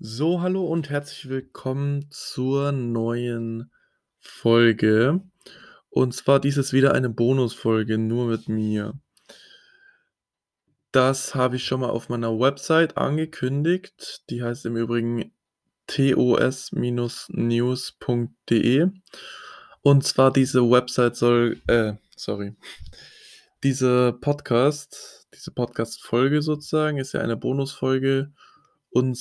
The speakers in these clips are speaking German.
So, hallo und herzlich willkommen zur neuen Folge. Und zwar dies ist wieder eine Bonusfolge nur mit mir. Das habe ich schon mal auf meiner Website angekündigt. Die heißt im Übrigen tos-news.de. Und zwar diese Website soll, sorry, diese Podcast-Folge sozusagen ist ja eine Bonusfolge und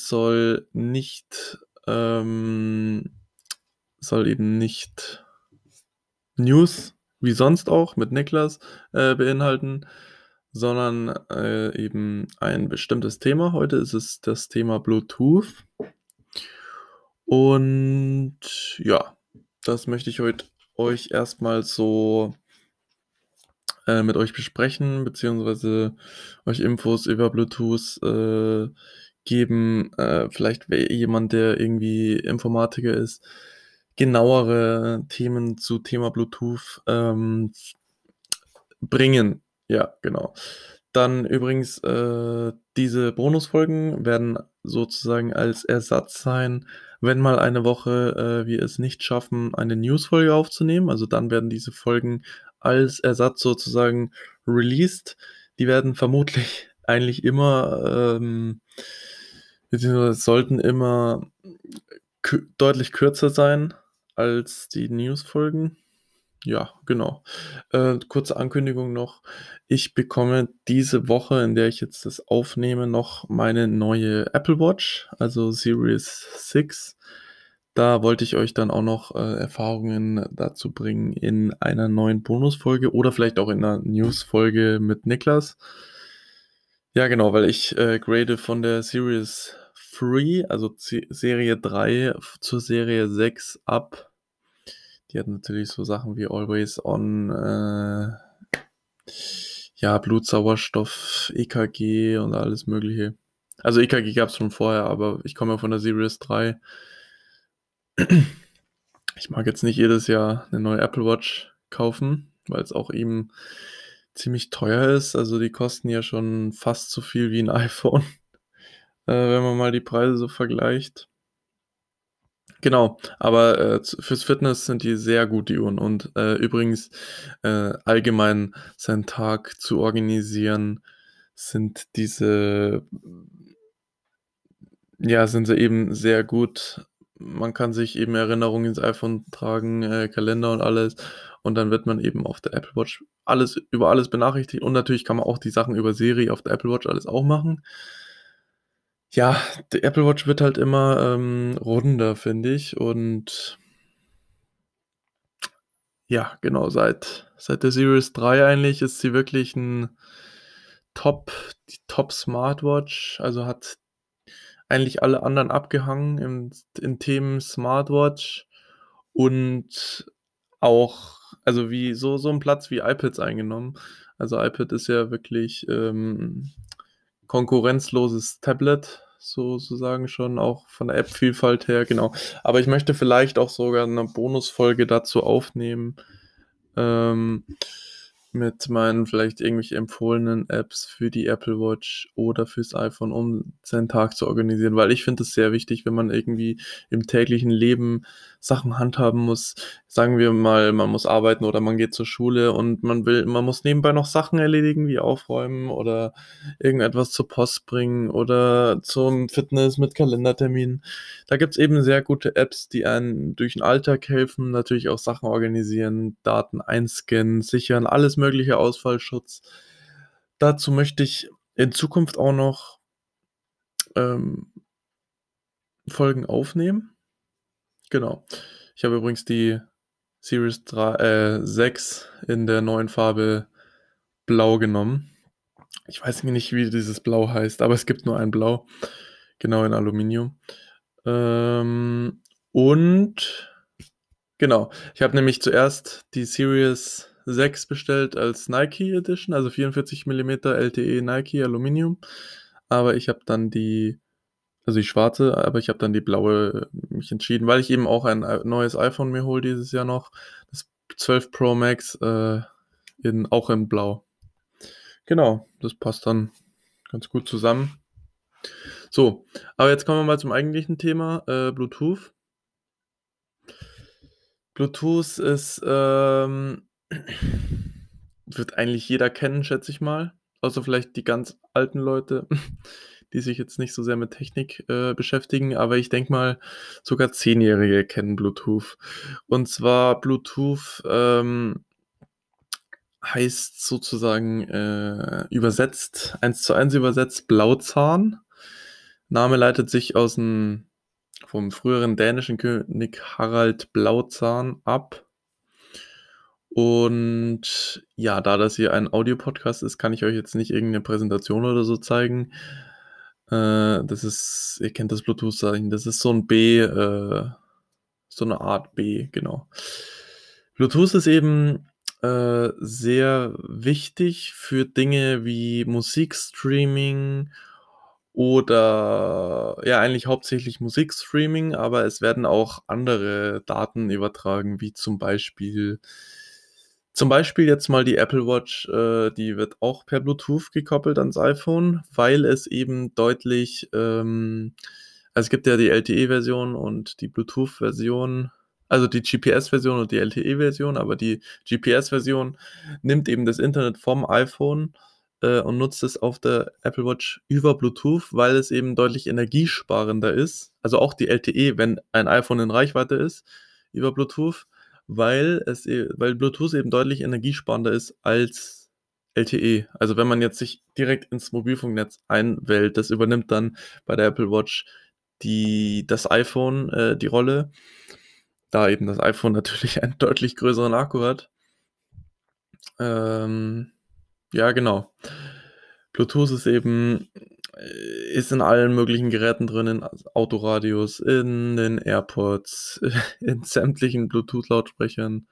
ähm soll eben nicht News wie sonst auch mit Niklas, beinhalten, sondern, eben ein bestimmtes Thema. Heute ist es das Thema Bluetooth. Und ja, das möchte ich heute euch erstmal so, mit euch besprechen, beziehungsweise euch Infos über Bluetooth, geben. Vielleicht jemand, der irgendwie Informatiker ist, genauere Themen zu Thema Bluetooth, bringen. Ja, genau. Dann übrigens, diese Bonusfolgen werden sozusagen als Ersatz sein, wenn mal eine Woche, wir es nicht schaffen, eine Newsfolge aufzunehmen. Also, dann werden diese Folgen als Ersatz sozusagen released. Die werden vermutlich eigentlich immer, beziehungsweise sollten immer deutlich kürzer sein als die Newsfolgen. Ja, genau. Kurze Ankündigung noch. Ich bekomme diese Woche, in der ich jetzt das aufnehme, noch meine neue Apple Watch, also Series 6. Da wollte ich euch dann auch noch, Erfahrungen dazu bringen in einer neuen Bonusfolge oder vielleicht auch in 'ner Newsfolge mit Niklas. Ja, genau, weil ich, grade von der Series 3, also Serie 3 zur Serie 6 ab. Die hat natürlich so Sachen wie Always On, ja, Blutsauerstoff, EKG und alles Mögliche. Also EKG gab's schon vorher, aber ich komme ja von der Series 3. Ich mag jetzt nicht jedes Jahr 'ne neue Apple Watch kaufen, weil's auch eben ziemlich teuer ist. Also, die kosten ja schon fast so viel wie 'n iPhone, wenn man mal die Preise so vergleicht. Genau, aber, fürs Fitness sind die sehr gut, die Uhren. Und, übrigens, allgemein seinen Tag zu organisieren, sind diese ja, sind sie eben sehr gut. Man kann sich eben Erinnerungen ins iPhone tragen, Kalender und alles. Und dann wird man eben auf der Apple Watch über alles benachrichtigt. Und natürlich kann man auch die Sachen über Siri auf der Apple Watch alles auch machen. Ja, die Apple Watch wird halt immer, runder, finde ich. Und ja, genau, seit der Series 3 eigentlich ist sie wirklich 'n Top-Smartwatch, also, hat eigentlich alle anderen abgehangen in Themen Smartwatch und auch wie so 'n Platz wie iPads eingenommen. Also, iPad ist ja wirklich, konkurrenzloses Tablet sozusagen schon, auch von der App-Vielfalt her, genau. Aber ich möchte vielleicht auch sogar 'ne Bonusfolge dazu aufnehmen, ähm, mit meinen vielleicht irgendwelche empfohlenen Apps für die Apple Watch oder fürs iPhone, um seinen Tag zu organisieren, weil ich finde es sehr wichtig, wenn man irgendwie im täglichen Leben Sachen handhaben muss. Sagen wir mal, man muss arbeiten oder man geht zur Schule und man muss nebenbei noch Sachen erledigen, wie aufräumen oder irgendetwas zur Post bringen oder zum Fitness mit Kalenderterminen. Da gibt's eben sehr gute Apps, die einen durch den Alltag helfen, natürlich auch Sachen organisieren, Daten einscannen, sichern, alles mögliche, Ausfallschutz. Dazu möchte ich in Zukunft auch noch, ähm, Folgen aufnehmen. Genau. Ich habe übrigens die Series 6 in der neuen Farbe Blau genommen. Ich weiß nicht, wie dieses Blau heißt, aber es gibt nur ein Blau, genau in Aluminium. Ähm, und genau, ich habe nämlich zuerst die Series 6 bestellt als Nike Edition, also 44 Millimeter LTE Nike Aluminium, aber ich habe dann die schwarze, aber ich habe dann die blaue mich entschieden, weil ich eben auch ein neues iPhone mir hole dieses Jahr noch, das 12 Pro Max, in Blau. Genau, das passt dann ganz gut zusammen. So, aber jetzt kommen wir mal zum eigentlichen Thema, Bluetooth. Bluetooth ist, wird eigentlich jeder kennen, schätze ich mal, außer vielleicht die ganz alten Leute, die sich jetzt nicht so sehr mit Technik, beschäftigen. Aber ich denke mal, sogar Zehnjährige kennen Bluetooth. Und zwar Bluetooth, heißt sozusagen, übersetzt 1:1 übersetzt Blauzahn. Name leitet sich vom früheren dänischen König Harald Blauzahn ab. Und ja, da das hier ein Audiopodcast ist, kann ich euch jetzt nicht irgendeine Präsentation oder so zeigen. Das ist, ihr kennt das Bluetooth-Zeichen, das ist so ein B, so eine Art B, genau. Bluetooth ist eben sehr wichtig für Dinge wie Musikstreaming oder ja, eigentlich hauptsächlich Musikstreaming, aber es werden auch andere Daten übertragen, wie zum Beispiel jetzt mal die Apple Watch, die wird auch per Bluetooth gekoppelt ans iPhone, weil es eben deutlich, also es gibt ja die LTE-Version und die Bluetooth-Version, also die GPS-Version und die LTE-Version, aber die GPS-Version nimmt eben das Internet vom iPhone, und nutzt es auf der Apple Watch über Bluetooth, weil es eben deutlich energiesparender ist. Also auch die LTE, wenn ein iPhone in Reichweite ist, über Bluetooth, weil Bluetooth eben deutlich energiesparender ist als LTE. Also wenn man jetzt sich direkt ins Mobilfunknetz einwählt, das übernimmt dann bei der Apple Watch das iPhone, die Rolle, da eben das iPhone natürlich einen deutlich größeren Akku hat. Ähm, ja, genau. Bluetooth ist in allen möglichen Geräten drin, in Autoradios, in den AirPods, in sämtlichen Bluetooth-Lautsprechern.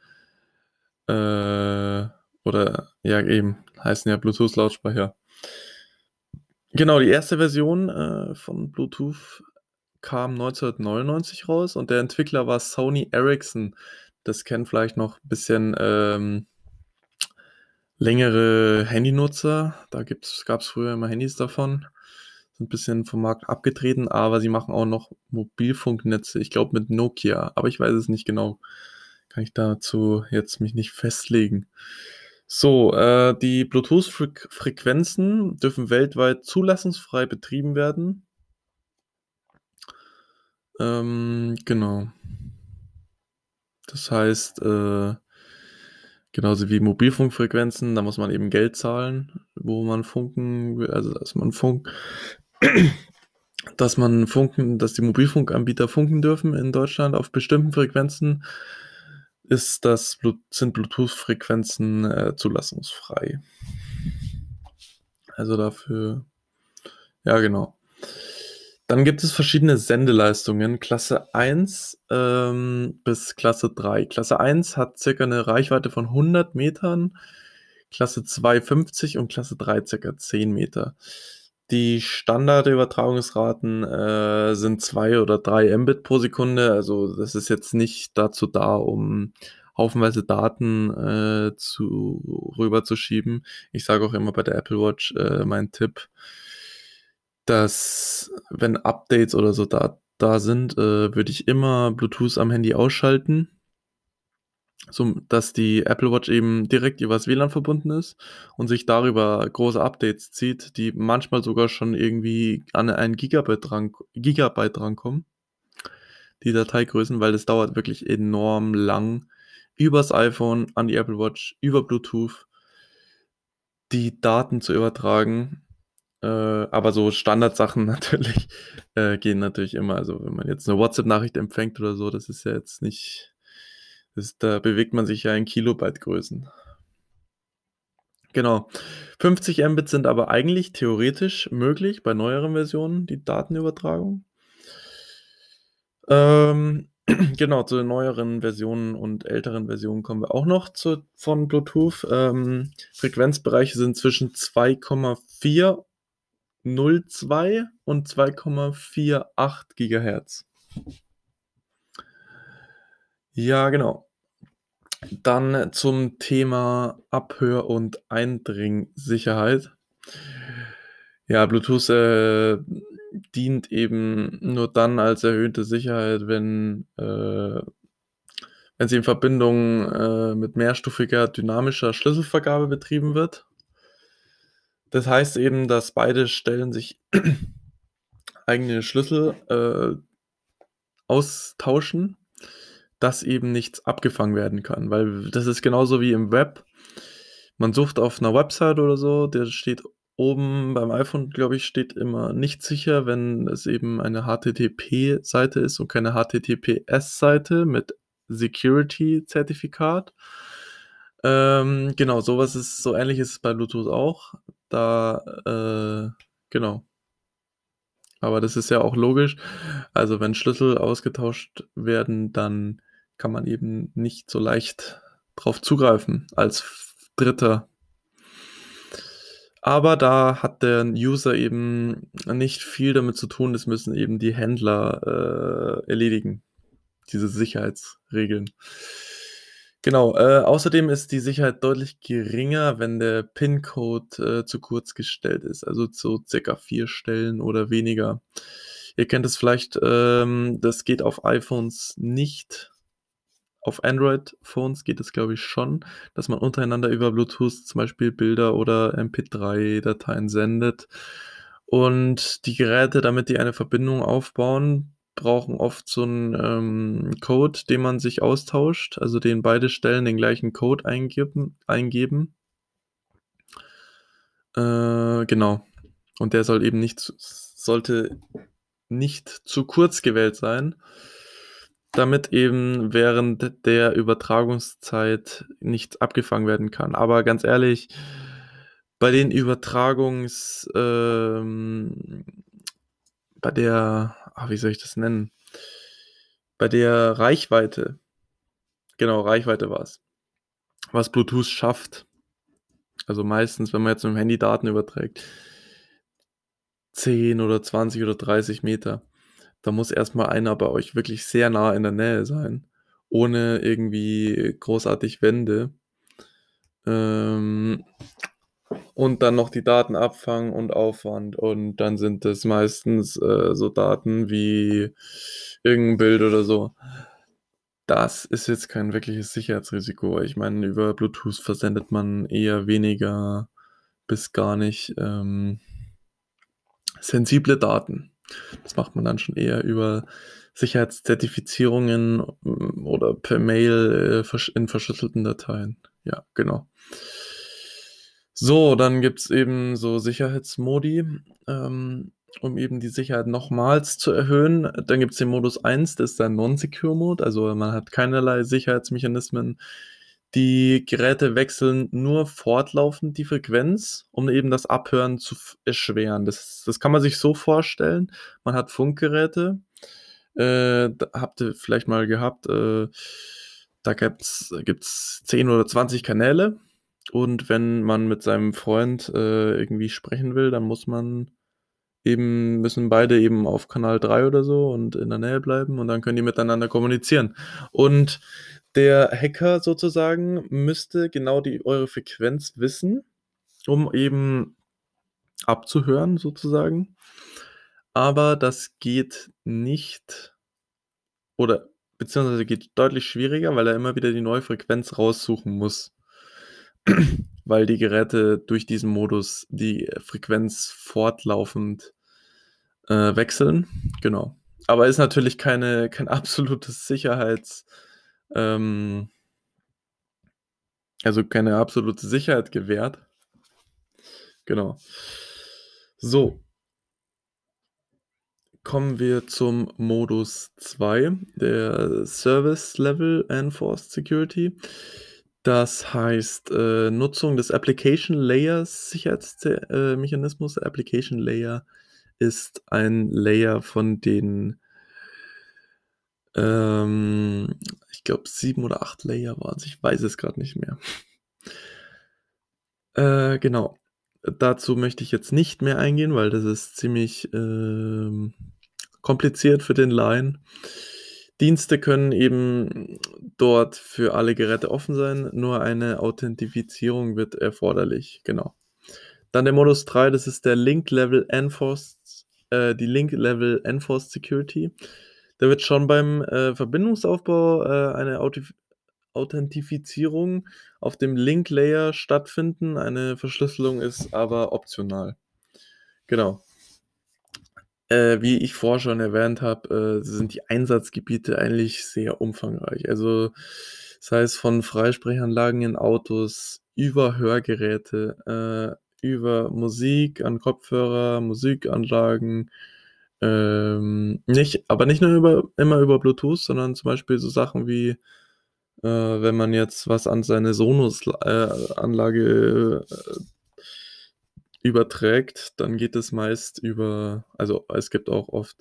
Oder ja, eben, heißen ja Bluetooth-Lautsprecher. Genau, die erste Version von Bluetooth kam 1999 raus und der Entwickler war Sony Ericsson. Das kennen vielleicht noch ein bisschen längere Handynutzer. Gab es früher immer Handys davon. Sind ein bisschen vom Markt abgetreten, aber sie machen auch noch Mobilfunknetze, ich glaube mit Nokia, aber ich weiß es nicht genau. Kann ich dazu jetzt mich nicht festlegen. So, die Bluetooth-Frequenzen dürfen weltweit zulassungsfrei betrieben werden. Genau. Das heißt, genauso wie Mobilfunkfrequenzen, da muss man eben Geld zahlen, wo man funken will, also dass die Mobilfunkanbieter funken dürfen in Deutschland auf bestimmten Frequenzen, sind Bluetooth-Frequenzen zulassungsfrei. Also dafür, ja, genau. Dann gibt es verschiedene Sendeleistungen, Klasse 1 bis Klasse 3. Klasse 1 hat circa eine Reichweite von 100 Metern, Klasse 2 50 und Klasse 3 circa 10 Meter. Die Standardübertragungsraten sind 2 oder 3 Mbit pro Sekunde. Also das ist jetzt nicht dazu da, um haufenweise Daten rüberzuschieben. Ich sage auch immer bei der Apple Watch, mein Tipp, dass wenn Updates oder so da sind, würde ich immer Bluetooth am Handy ausschalten, so dass die Apple Watch eben direkt übers WLAN verbunden ist und sich darüber große Updates zieht, die manchmal sogar schon irgendwie an 1 Gigabyte drankommen, die Dateigrößen, weil es dauert wirklich enorm lang, übers iPhone an die Apple Watch, über Bluetooth die Daten zu übertragen. Aber so Standardsachen natürlich, gehen natürlich immer. Also, wenn man jetzt 'ne WhatsApp-Nachricht empfängt oder so, das ist ja jetzt nicht, da bewegt man sich ja in Kilobyte-Größen. Genau. 50 Mbit sind aber eigentlich theoretisch möglich bei neueren Versionen, die Datenübertragung. Genau, zu den neueren Versionen und älteren Versionen kommen wir auch noch von Bluetooth. Frequenzbereiche sind zwischen 2,402 und 2,48 Gigahertz. Ja, genau. Dann zum Thema Abhör- und Eindringsicherheit. Ja, Bluetooth, dient eben nur dann als erhöhte Sicherheit, wenn sie in Verbindung mit mehrstufiger dynamischer Schlüsselvergabe betrieben wird. Das heißt eben, dass beide Stellen sich eigene Schlüssel austauschen, dass eben nichts abgefangen werden kann, weil das ist genauso wie im Web. Man sucht auf einer Website oder so, der steht oben beim iPhone, glaube ich, steht immer nicht sicher, wenn es eben eine HTTP-Seite ist und keine HTTPS-Seite mit Security-Zertifikat. Genau, so ähnlich ist es bei Bluetooth auch. Genau. Aber das ist ja auch logisch. Also wenn Schlüssel ausgetauscht werden, dann kann man eben nicht so leicht drauf zugreifen als Dritter. Aber da hat der User eben nicht viel damit zu tun. Das müssen eben die Händler erledigen, diese Sicherheitsregeln. Genau, außerdem ist die Sicherheit deutlich geringer, wenn der PIN-Code zu kurz gestellt ist, also so circa 4 Stellen oder weniger. Ihr kennt es vielleicht, das geht auf iPhones nicht. Auf Android-Phones geht es, glaube ich, schon, dass man untereinander über Bluetooth zum Beispiel Bilder oder MP3-Dateien sendet. Und die Geräte, damit die eine Verbindung aufbauen, brauchen oft so einen Code, den man sich austauscht, also den beide Stellen den gleichen Code eingeben. Genau. Und der sollte nicht zu kurz gewählt sein, damit eben während der Übertragungszeit nichts abgefangen werden kann. Aber ganz ehrlich, bei den bei der, wie soll ich das nennen? Bei der Reichweite, genau, Reichweite war es, was Bluetooth schafft. Also meistens, wenn man jetzt mit dem Handy Daten überträgt, 10 oder 20 oder 30 Meter. Da muss erstmal einer bei euch wirklich sehr nah in der Nähe sein, ohne irgendwie großartig Wände. Ähm, und dann noch die Daten abfangen und Aufwand. Und dann sind das meistens so Daten wie irgendein Bild oder so. Das ist jetzt kein wirkliches Sicherheitsrisiko. Ich meine, über Bluetooth versendet man eher weniger bis gar nicht sensible Daten. Das macht man dann schon eher über Sicherheitszertifizierungen oder per Mail in verschlüsselten Dateien. Ja, genau. So, dann gibt es eben so Sicherheitsmodi, um eben die Sicherheit nochmals zu erhöhen. Dann gibt es den Modus 1, das ist der Non-Secure-Mode, also man hat keinerlei Sicherheitsmechanismen. Die Geräte wechseln nur fortlaufend die Frequenz, um eben das Abhören zu erschweren. Das kann man sich so vorstellen, man hat Funkgeräte, habt ihr vielleicht mal gehabt, da gibt's 10 oder 20 Kanäle und wenn man mit seinem Freund irgendwie sprechen will, dann müssen beide eben auf Kanal 3 oder so und in der Nähe bleiben und dann können die miteinander kommunizieren. Und der Hacker sozusagen müsste genau eure Frequenz wissen, um eben abzuhören sozusagen. Aber das geht nicht oder beziehungsweise geht deutlich schwieriger, weil er immer wieder die neue Frequenz raussuchen muss, weil die Geräte durch diesen Modus die Frequenz fortlaufend wechseln. Genau. Aber ist natürlich kein absolutes ähm, also keine absolute Sicherheit gewährt. Genau. So, kommen wir zum Modus 2, der Service Level Enforced Security. Das heißt, Nutzung des Application Layers Sicherheitsmechanismus. Der Application Layer ist ein Layer von den, ich glaube, 7 oder 8 Layer waren es. Ich weiß es gerade nicht mehr. Genau. Dazu möchte ich jetzt nicht mehr eingehen, weil das ist ziemlich kompliziert für den Laien. Dienste können eben dort für alle Geräte offen sein, nur eine Authentifizierung wird erforderlich. Genau. Dann der Modus 3, das ist der Link Level Enforced die Link Level Enforced Security. Da wird schon beim, Verbindungsaufbau, eine Authentifizierung auf dem Link Layer stattfinden. Eine Verschlüsselung ist aber optional. Genau. Wie ich vorher schon erwähnt habe, sind die Einsatzgebiete eigentlich sehr umfangreich. Also, das heißt von Freisprechanlagen in Autos über Hörgeräte, über Musik an Kopfhörer, Musikanlagen, nicht nur immer über Bluetooth, sondern zum Beispiel so Sachen wie, wenn man jetzt was an seine Sonos Anlage, überträgt, dann geht es meist über, also, es gibt auch oft,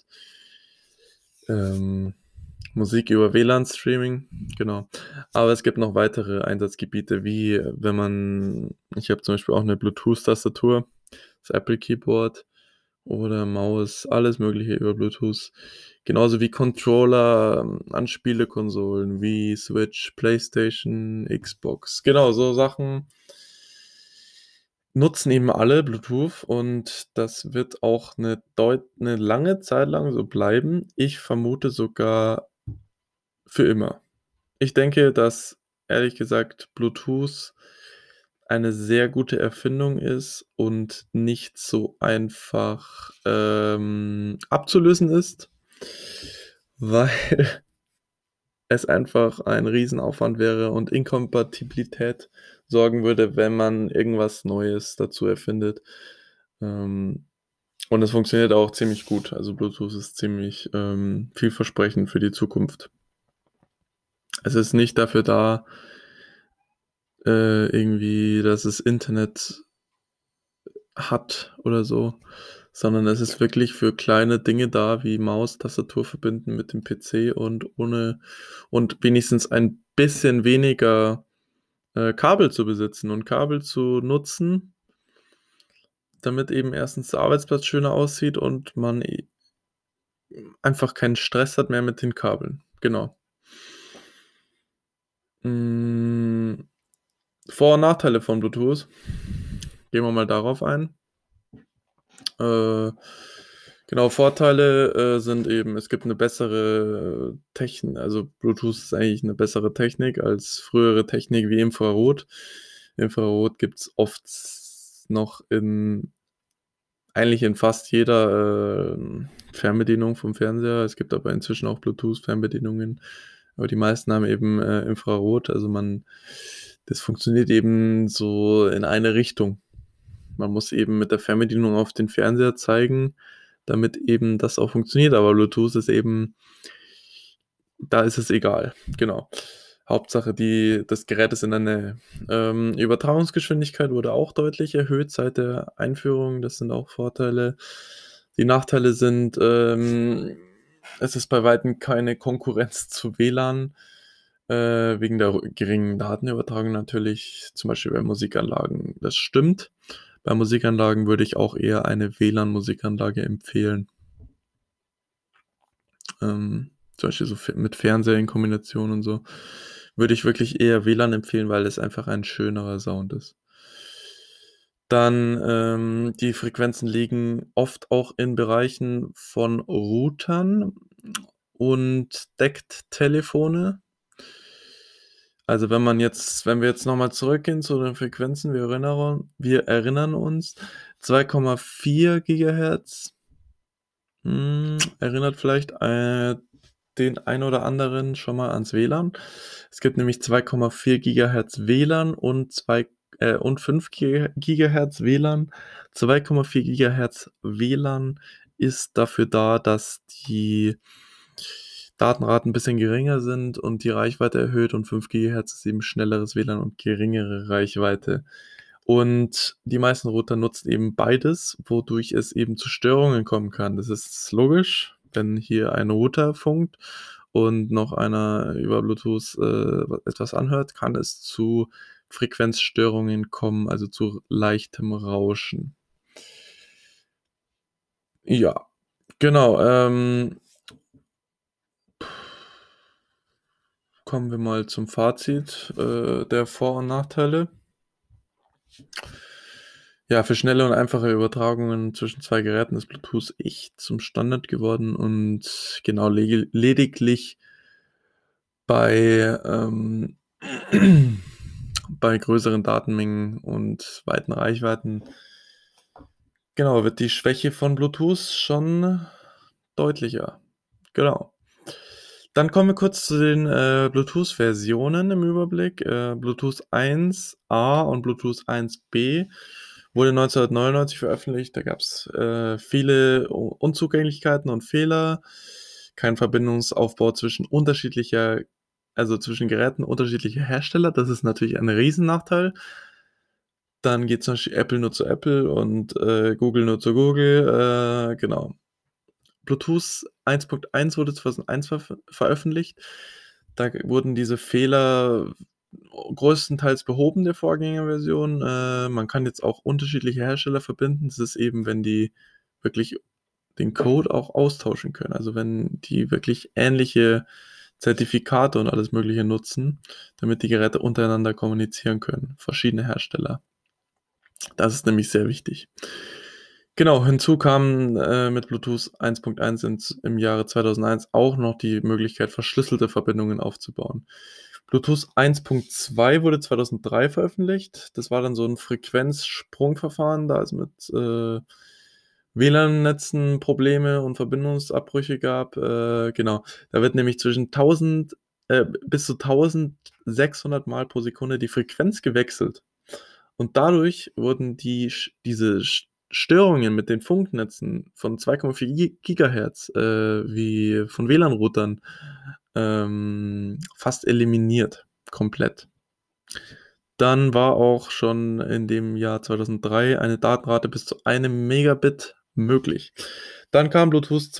ähm, Musik über WLAN-Streaming, genau. Aber es gibt noch weitere Einsatzgebiete, wie wenn man ich habe zum Beispiel auch 'ne Bluetooth-Tastatur, das Apple Keyboard oder Maus, alles Mögliche über Bluetooth. Genauso wie Controller, an Spielekonsolen wie Switch, PlayStation, Xbox. Genau, so Sachen nutzen eben alle Bluetooth und das wird auch 'ne lange Zeit lang so bleiben. Ich vermute sogar für immer. Ich denke, dass, ehrlich gesagt, Bluetooth eine sehr gute Erfindung ist und nicht so einfach, abzulösen ist, weil es einfach ein Riesenaufwand wäre und Inkompatibilität sorgen würde, wenn man irgendwas Neues dazu erfindet. Ähm, und es funktioniert auch ziemlich gut. Also, Bluetooth ist ziemlich, vielversprechend für die Zukunft. Es ist nicht dafür da, irgendwie, dass es Internet hat oder so, sondern es ist wirklich für kleine Dinge da, wie Maus, Tastatur verbinden mit dem PC und wenigstens ein bisschen weniger, Kabel zu besitzen und Kabel zu nutzen, damit eben erstens der Arbeitsplatz schöner aussieht und man einfach keinen Stress hat mehr mit den Kabeln. Genau. Hm, Vor und Nachteile von Bluetooth. Gehen wir mal darauf ein. Äh, genau, Vorteile, sind eben, es gibt 'ne bessere also Bluetooth ist eigentlich 'ne bessere Technik als frühere Technik wie Infrarot. Infrarot gibt's oft noch in fast jeder, Fernbedienung vom Fernseher. Es gibt aber inzwischen auch Bluetooth-Fernbedienungen, aber die meisten haben eben, Infrarot. Also, das funktioniert eben so in eine Richtung. Man muss eben mit der Fernbedienung auf den Fernseher zeigen, damit eben das auch funktioniert, aber Bluetooth ist eben, da ist es egal, genau. Hauptsache das Gerät ist in der Nähe. Übertragungsgeschwindigkeit wurde auch deutlich erhöht seit der Einführung, das sind auch Vorteile. Die Nachteile sind, es ist bei Weitem keine Konkurrenz zu WLAN, wegen der geringen Datenübertragung natürlich, zum Beispiel bei Musikanlagen. Das stimmt. Bei Musikanlagen würde ich auch eher eine WLAN-Musikanlage empfehlen. Zum Beispiel so mit Fernseher in Kombination und so, würde ich wirklich eher WLAN empfehlen, weil es einfach ein schönerer Sound ist. Dann, die Frequenzen liegen oft auch in Bereichen von Routern und deckt Telefone. Also, wenn wir jetzt noch mal zurückgehen zu den Frequenzen, wir erinnern uns, 2,4 Gigahertz, erinnert vielleicht, den einen oder anderen schon mal ans WLAN. Es gibt nämlich 2,4 Gigahertz WLAN und 5 Gigahertz WLAN. 2,4 Gigahertz WLAN ist dafür da, dass die Datenraten 'n bisschen geringer sind und die Reichweite erhöht, und 5 Gigahertz ist eben schnelleres WLAN und geringere Reichweite. Und die meisten Router nutzen eben beides, wodurch es eben zu Störungen kommen kann. Das ist logisch, wenn hier ein Router funkt und noch einer über Bluetooth, etwas anhört, kann es zu Frequenzstörungen kommen, also zu leichtem Rauschen. Ja, genau, kommen wir mal zum Fazit, der Vor und Nachteile. Ja, für schnelle und einfache Übertragungen zwischen 2 Geräten ist Bluetooth echt zum Standard geworden und genau, lediglich bei, bei größeren Datenmengen und weiten Reichweiten, genau, wird die Schwäche von Bluetooth schon deutlicher. Genau. Dann kommen wir kurz zu den, Bluetooth-Versionen im Überblick. Bluetooth 1a und Bluetooth 1b wurde 1999 veröffentlicht. Da gab's, viele U Unzugänglichkeiten und Fehler, kein Verbindungsaufbau zwischen Geräten unterschiedlicher Hersteller. Das ist natürlich ein Riesennachteil. Dann geht zum Beispiel Apple nur zu Apple und, Google nur zu Google, genau. Bluetooth 1.1 wurde 2001 veröffentlicht. Da wurden diese Fehler größtenteils behoben der Vorgängerversion. Man kann jetzt auch unterschiedliche Hersteller verbinden. Das ist eben, wenn die wirklich den Code auch austauschen können. Also, wenn die wirklich ähnliche Zertifikate und alles Mögliche nutzen, damit die Geräte untereinander kommunizieren können, verschiedene Hersteller. Das ist nämlich sehr wichtig. Genau, hinzu kam, mit Bluetooth 1.1 im Jahre 2001 auch noch die Möglichkeit, verschlüsselte Verbindungen aufzubauen. Bluetooth 1.2 wurde 2003 veröffentlicht. Das war dann so 'n Frequenzsprungverfahren, da es mit, WLAN-Netzen Probleme und Verbindungsabbrüche gab. Genau, da wird nämlich zwischen 1000 bis zu 1600 Mal pro Sekunde die Frequenz gewechselt. Und dadurch wurden diese Störungen mit den Funknetzen von 2,4 Gigahertz, wie von WLAN-Routern, fast eliminiert, komplett. Dann war auch schon in dem Jahr 2003 eine Datenrate bis zu 1 Megabit möglich. Dann kam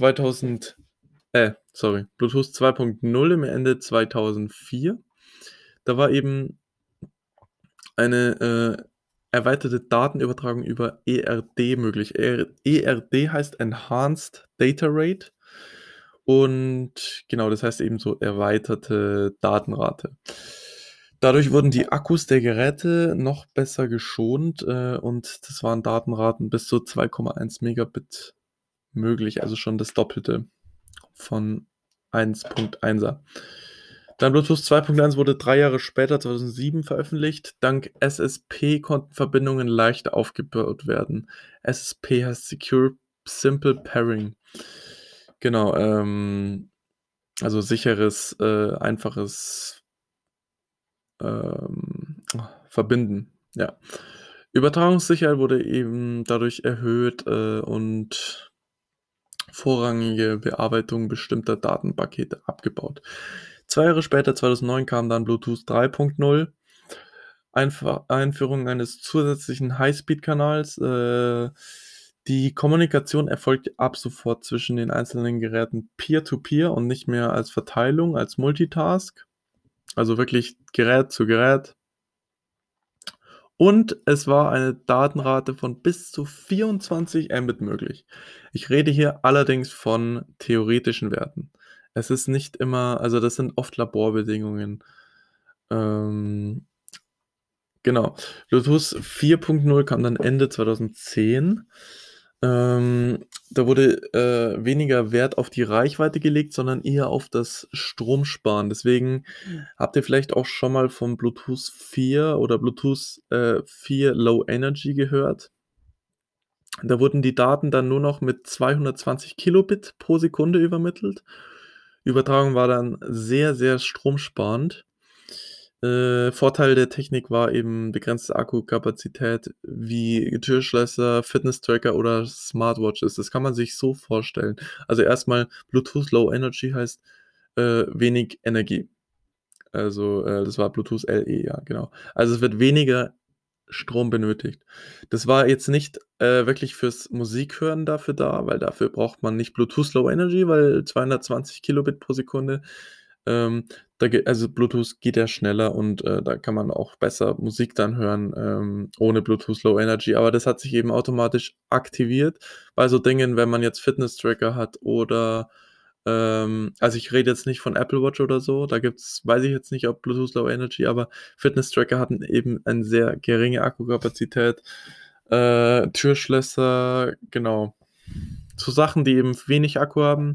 Bluetooth 2.0 im Ende 2004. Da war eben eine, erweiterte Datenübertragung über ERD möglich. ERD heißt Enhanced Data Rate und genau, das heißt eben so erweiterte Datenrate. Dadurch wurden die Akkus der Geräte noch besser geschont, und das waren Datenraten bis zu 2,1 Megabit möglich, also schon das Doppelte von 1.1er. Dann Bluetooth 2.1 wurde 3 Jahre später, 2007 veröffentlicht. Dank SSP konnten Verbindungen leichter aufgebaut werden. SSP heißt Secure Simple Pairing. Genau, also sicheres, einfaches, Verbinden, ja. Übertragungssicherheit wurde eben dadurch erhöht, und vorrangige Bearbeitung bestimmter Datenpakete abgebaut. 2 Jahre später, 2009, kam dann Bluetooth 3.0, Einführung eines zusätzlichen Highspeed-Kanals. Die Kommunikation erfolgt ab sofort zwischen den einzelnen Geräten Peer-to-Peer und nicht mehr als Verteilung, als Multitask, also wirklich Gerät zu Gerät. Und es war eine Datenrate von bis zu 24 Mbit möglich. Ich rede hier allerdings von theoretischen Werten. Es ist nicht immer, also das sind oft Laborbedingungen. Ähm, genau. Bluetooth 4.0 kam dann Ende 2010. Da wurde, weniger Wert auf die Reichweite gelegt, sondern eher auf das Stromsparen. Deswegen habt ihr vielleicht auch schon mal von Bluetooth 4 oder Bluetooth, 4 Low Energy gehört. Da wurden die Daten dann nur noch mit 220 Kilobit pro Sekunde übermittelt. Übertragung war dann sehr, sehr stromsparend. Vorteil der Technik war eben begrenzte Akkukapazität wie Türschlösser, Fitness-Tracker oder Smartwatches. Das kann man sich so vorstellen. Also erstmal Bluetooth Low Energy heißt, wenig Energie. Also, das war Bluetooth LE, ja, genau. Also, es wird weniger Strom benötigt. Das war jetzt nicht, wirklich fürs Musikhören dafür da, weil dafür braucht man nicht Bluetooth Low Energy, weil 220 Kilobit pro Sekunde, ähm, also Bluetooth geht ja schneller und, da kann man auch besser Musik dann hören, ohne Bluetooth Low Energy. Aber das hat sich eben automatisch aktiviert bei so Dingen, wenn man jetzt Fitness-Tracker hat oder also ich rede jetzt nicht von Apple Watch oder so, da weiß ich jetzt nicht, ob Bluetooth Low Energy, aber Fitness-Tracker hatten eben eine sehr geringe Akkukapazität. Türschlösser, genau. So Sachen, die eben wenig Akku haben,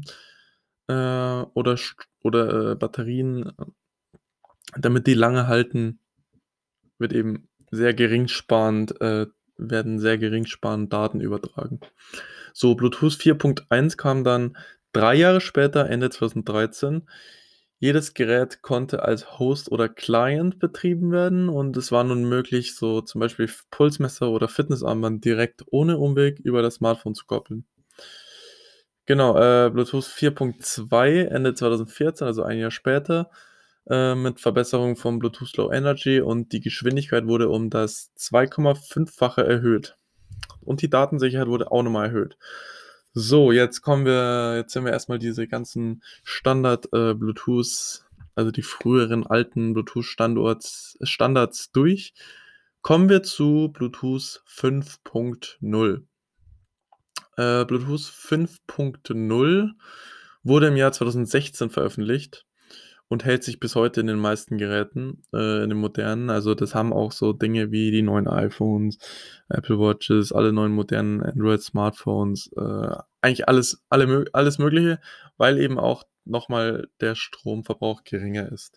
oder Batterien, damit die lange halten, wird eben sehr geringsparend werden sehr geringsparend Daten übertragen. So, Bluetooth 4.1 kam dann 3 Jahre später, Ende 2013. Jedes Gerät konnte als Host oder Client betrieben werden und es war nun möglich, so zum Beispiel Pulsmesser oder Fitnessarmband direkt ohne Umweg über das Smartphone zu koppeln. Genau, Bluetooth 4.2 Ende 2014, also ein Jahr später, mit Verbesserung von Bluetooth Low Energy und die Geschwindigkeit wurde um das 2,5-fache erhöht. Und die Datensicherheit wurde auch nochmal erhöht. So, jetzt sind wir erstmal diese ganzen Standard Bluetooth, also die früheren alten Standards durch. Kommen wir zu Bluetooth 5.0. Bluetooth 5.0 wurde im Jahr 2016 veröffentlicht und hält sich bis heute in den meisten Geräten, in den modernen. Also, das haben auch so Dinge wie die neuen iPhones, Apple Watches, alle neuen modernen Android-Smartphones, eigentlich alles Mögliche, weil eben auch nochmal der Stromverbrauch geringer ist.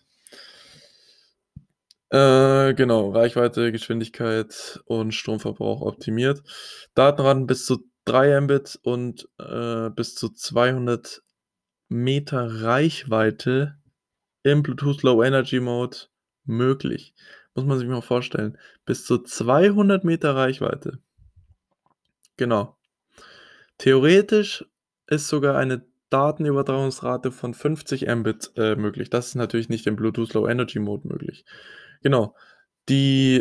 Genau, Reichweite, Geschwindigkeit und Stromverbrauch optimiert. Datenraten bis zu 3 Mbit und, bis zu 200 Meter Reichweite im Bluetooth Low Energy Mode möglich. Muss man sich mal vorstellen. Bis zu 200 Meter Reichweite. Genau. Theoretisch ist sogar eine Datenübertragungsrate von 50 Mbit, möglich. Das ist natürlich nicht im Bluetooth Low Energy Mode möglich. Genau. Die,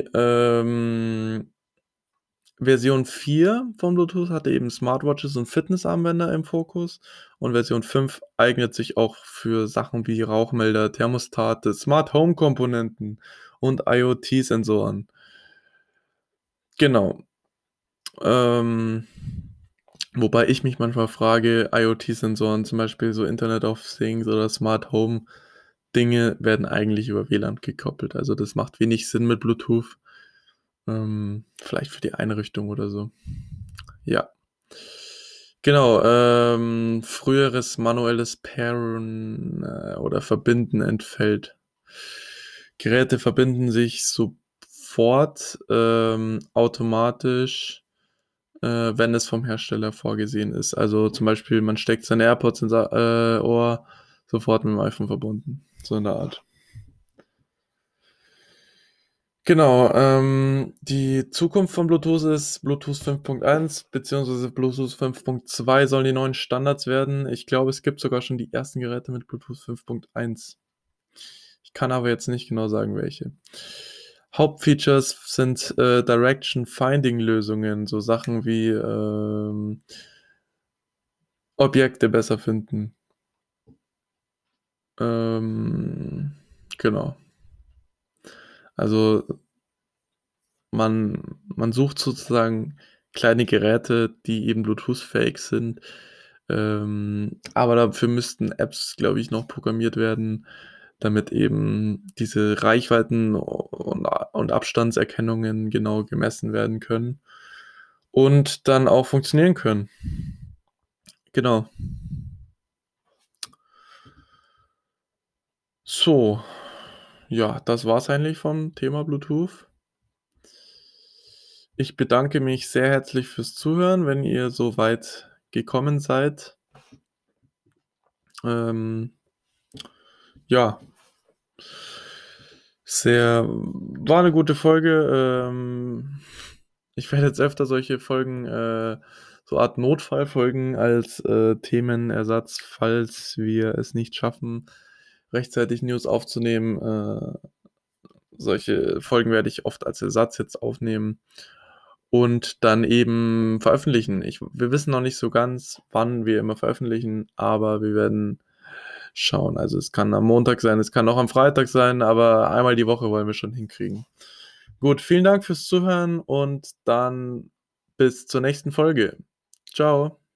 Version 4 von Bluetooth hatte eben Smartwatches und Fitnessarmbänder im Fokus und Version 5 eignet sich auch für Sachen wie Rauchmelder, Thermostate, Smart Home Komponenten und IoT-Sensoren. Genau. Ähm, Wobei ich mich manchmal frage, IoT-Sensoren, zum Beispiel so Internet of Things oder Smart Home Dinge werden eigentlich über WLAN gekoppelt. Also, das macht wenig Sinn mit Bluetooth. Vielleicht für die Einrichtung oder so. Ja. Genau, früheres manuelles Pairen, oder Verbinden entfällt. Geräte verbinden sich sofort, automatisch, wenn es vom Hersteller vorgesehen ist. Also, zum Beispiel, man steckt seine AirPods ins Ohr, sofort mit dem iPhone verbunden, so in der Art. Genau, die Zukunft von Bluetooth ist Bluetooth 5.1 beziehungsweise Bluetooth 5.2 sollen die neuen Standards werden. Ich glaube, es gibt sogar schon die ersten Geräte mit Bluetooth 5.1. Ich kann aber jetzt nicht genau sagen, welche. Hauptfeatures sind, Direction-Finding-Lösungen, so Sachen wie, Objekte besser finden. Ähm, genau. Also man sucht sozusagen kleine Geräte, die eben Bluetooth-fähig sind, aber dafür müssten Apps, glaube ich, noch programmiert werden, damit eben diese Reichweiten und Abstandserkennungen genau gemessen werden können und dann auch funktionieren können. Genau. So, ja, das war's eigentlich vom Thema Bluetooth. Ich bedanke mich sehr herzlich fürs Zuhören, wenn ihr so weit gekommen seid. Ähm, ja, war eine gute Folge. Ich werde jetzt öfter solche Folgen, so Art Notfallfolgen als, Themenersatz, falls wir es nicht schaffen, rechtzeitig News aufzunehmen. Solche Folgen werde ich oft als Ersatz jetzt aufnehmen und dann eben veröffentlichen. Wir wissen noch nicht so ganz, wann wir immer veröffentlichen, aber wir werden schauen. Also, es kann am Montag sein, es kann auch am Freitag sein, aber einmal die Woche wollen wir schon hinkriegen. Gut, vielen Dank fürs Zuhören und dann bis zur nächsten Folge. Ciao.